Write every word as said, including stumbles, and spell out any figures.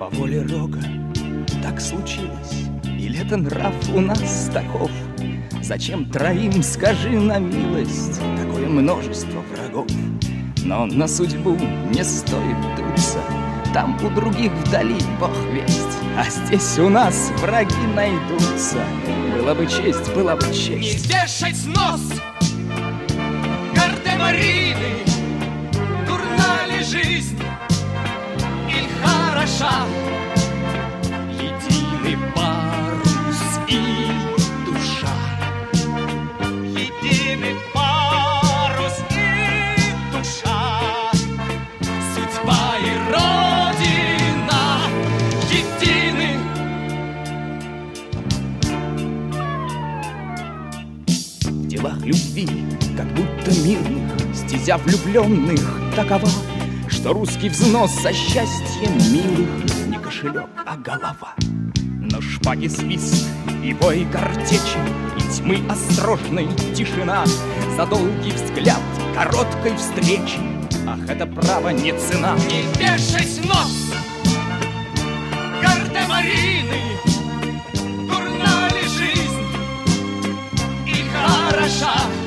По воле Рога так случилось, или это нрав у нас таков? Зачем троим, скажи на милость, такое множество врагов? Но на судьбу не стоит дуться, там у других вдали бог весть, а здесь у нас враги найдутся. Была бы честь, была бы честь. Не вешать снос Гардемарины, дурна ли жизнь или хороша? Единый парус и душа, единый парус и душа, судьба и родина едины. В делах любви, как будто мирных, стезя влюбленных такова, что русский взнос за счастье милых не кошелек, а голова. Но шпаги свист и бой картечи, и тьмы осторожной тишина за долгий взгляд короткой встречи. Ах, это право не цена. Не вешать нос Гардемарины, дурна ли жизнь и хороша?